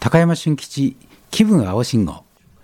高山俊吉気分青信号。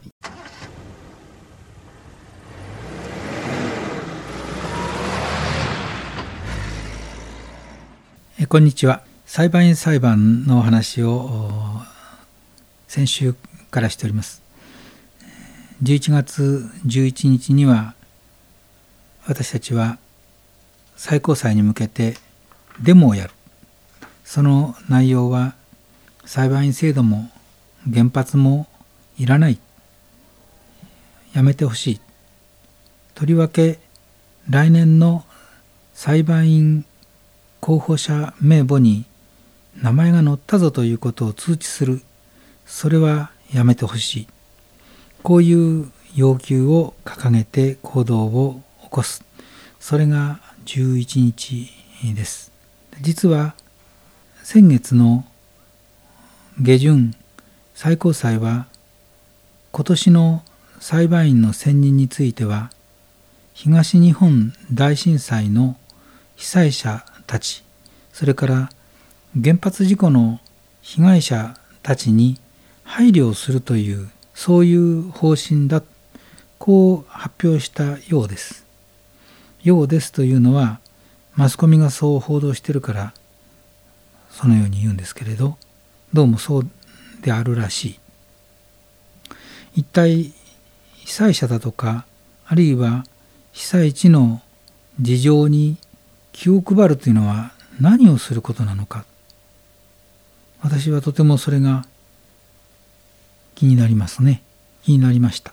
こんにちは。裁判員裁判のお話を先週からしております。11月11日には私たちは最高裁に向けてデモをやる。その内容は裁判員制度も原発もいらない。やめてほしい。とりわけ来年の裁判員候補者名簿に名前が載ったぞということを通知する。それはやめてほしい。こういう要求を掲げて行動を起こす。それが11日です。実は先月の下旬、最高裁は今年の裁判員の選任については東日本大震災の被災者たち、それから原発事故の被害者たちに配慮をするという、そういう方針だ、こう発表したようです。ようですというのはマスコミがそう報道しているからそのように言うんですけれど、どうもそうであるらしい。一体被災者だとか、あるいは被災地の事情に気を配るというのは何をすることなのか。私はとてもそれが気になりますね。気になりました。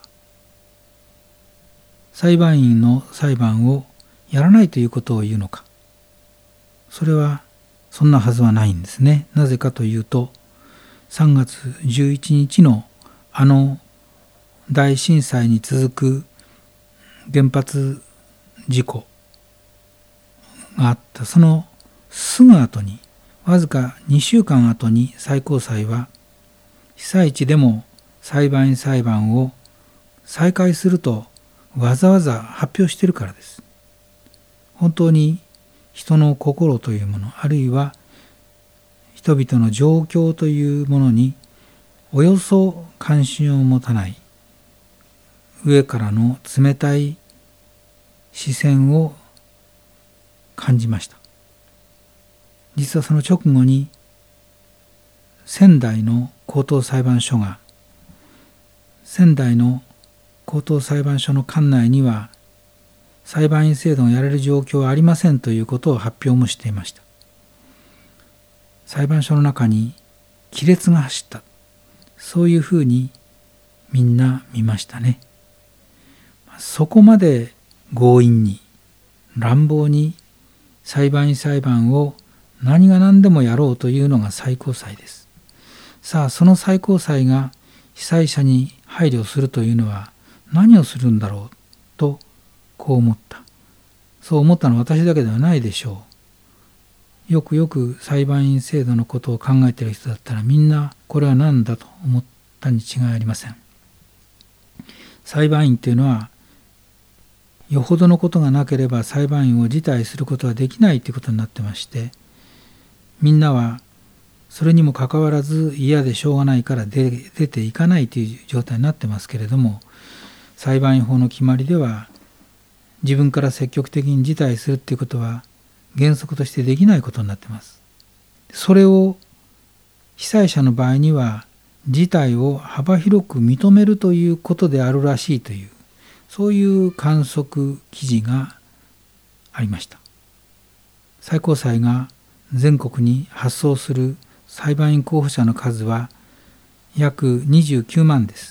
裁判員の裁判をやらないということを言うのか。それはそんなはずはないんですね。なぜかというと、3月11日のあの大震災に続く原発事故があったそのすぐ後に、わずか2週間後に最高裁は被災地でも裁判員裁判を再開するとわざわざ発表しているからです。本当に人の心というもの、あるいは人々の状況というものにおよそ関心を持たない、上からの冷たい視線を感じました。実はその直後に仙台の高等裁判所が、仙台の高等裁判所の管内には裁判員制度をやれる状況はありませんということを発表もしていました。裁判所の中に亀裂が走った。そういうふうにみんな見ましたね。そこまで強引に、乱暴に裁判員裁判を何が何でもやろうというのが最高裁です。さあ、その最高裁が被災者に配慮するというのは何をするんだろうと、こう思った。そう思ったのは私だけではないでしょう。よくよく裁判員制度のことを考えている人だったらみんなこれは何だと思ったに違いありません。裁判員というのはよほどのことがなければ裁判員を辞退することはできないということになってまして、みんなはそれにもかかわらず嫌でしょうがないから出ていかないという状態になってますけれども、裁判員法の決まりでは自分から積極的に辞退するということは原則としてできないことになっています。それを被災者の場合には辞退を幅広く認めるということであるらしいという、そういう観測記事がありました。最高裁が全国に発送する裁判員候補者の数は約29万です。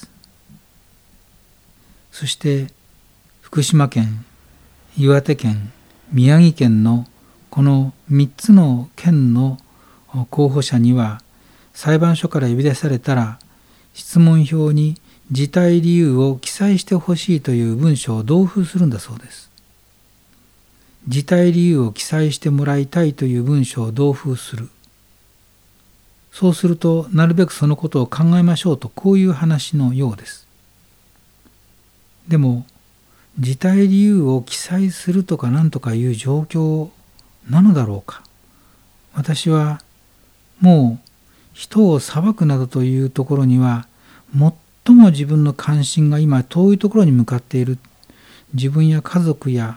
そして福島県、岩手県、宮城県のこの3つの県の候補者には裁判所から呼び出されたら質問票に辞退理由を記載してほしいという文書を同封するんだそうです。辞退理由を記載してもらいたいという文書を同封する。そうするとなるべくそのことを考えましょうと、こういう話のようです。でも辞退理由を記載するとか何とかいう状況なのだろうか。私はもう人を裁くなどというところには最も自分の関心が今遠いところに向かっている。自分や家族や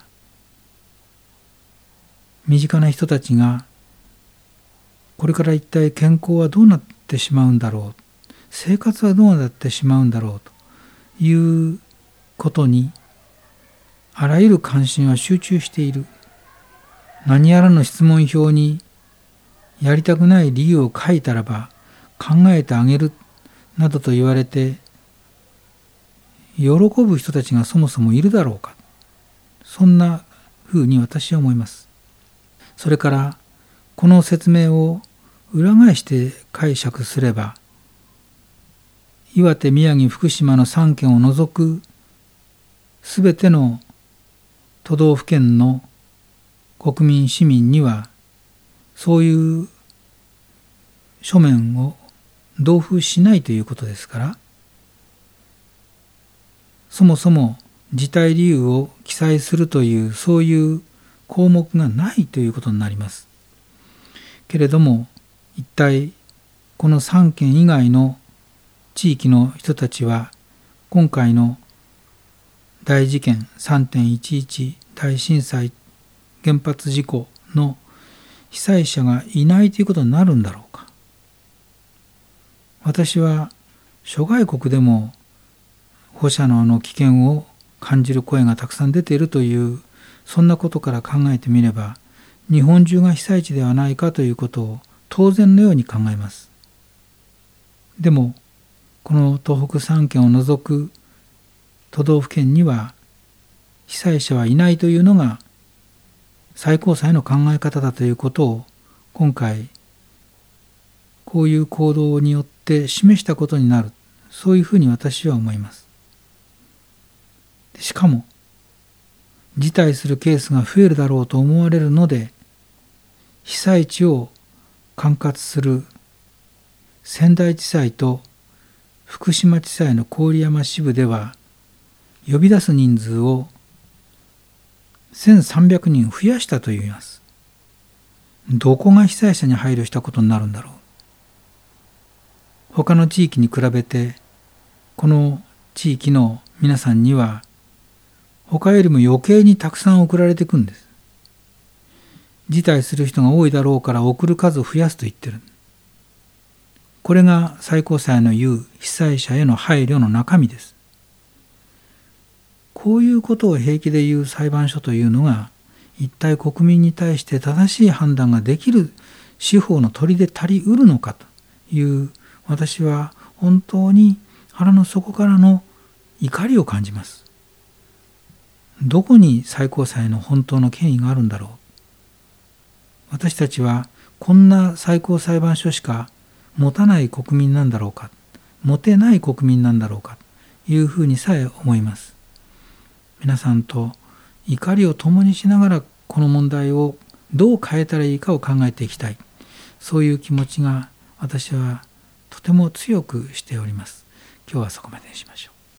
身近な人たちがこれから一体健康はどうなってしまうんだろう、生活はどうなってしまうんだろうということにあらゆる関心は集中している。何やらの質問票にやりたくない理由を書いたらば考えてあげるなどと言われて喜ぶ人たちがそもそもいるだろうか。そんなふうに私は思います。それからこの説明を裏返して解釈すれば、岩手、宮城、福島の3県を除くすべての都道府県の国民市民にはそういう書面を同封しないということですから、そもそも辞退理由を記載するというそういう項目がないということになります。けれども一体この3県以外の地域の人たちは今回の大事件 3.11 大震災原発事故の被災者がいないということになるんだろうか。私は諸外国でも放射能の危険を感じる声がたくさん出ているというそんなことから考えてみれば日本中が被災地ではないかということを当然のように考えます。でもこの東北3県を除く都道府県には被災者はいないというのが最高裁の考え方だということを今回こういう行動によって示したことになる、そういうふうに私は思います。しかも辞退するケースが増えるだろうと思われるので、被災地を管轄する仙台地裁と福島地裁の郡山支部では呼び出す人数を1300人増やしたといいます。どこが被災者に配慮したことになるんだろう。他の地域に比べてこの地域の皆さんには他よりも余計にたくさん送られていくんです。辞退する人が多いだろうから送る数を増やすと言ってる。これが最高裁の言う被災者への配慮の中身です。こういうことを平気で言う裁判所というのが一体国民に対して正しい判断ができる司法の砦で足りうるのかという私は本当に腹の底からの怒りを感じます。どこに最高裁の本当の権威があるんだろう。私たちはこんな最高裁判所しか持たない国民なんだろうか、持てない国民なんだろうかというふうにさえ思います。皆さんと怒りを共にしながらこの問題をどう変えたらいいかを考えていきたい、そういう気持ちが私はとても強くしております。今日はそこまでにしましょう。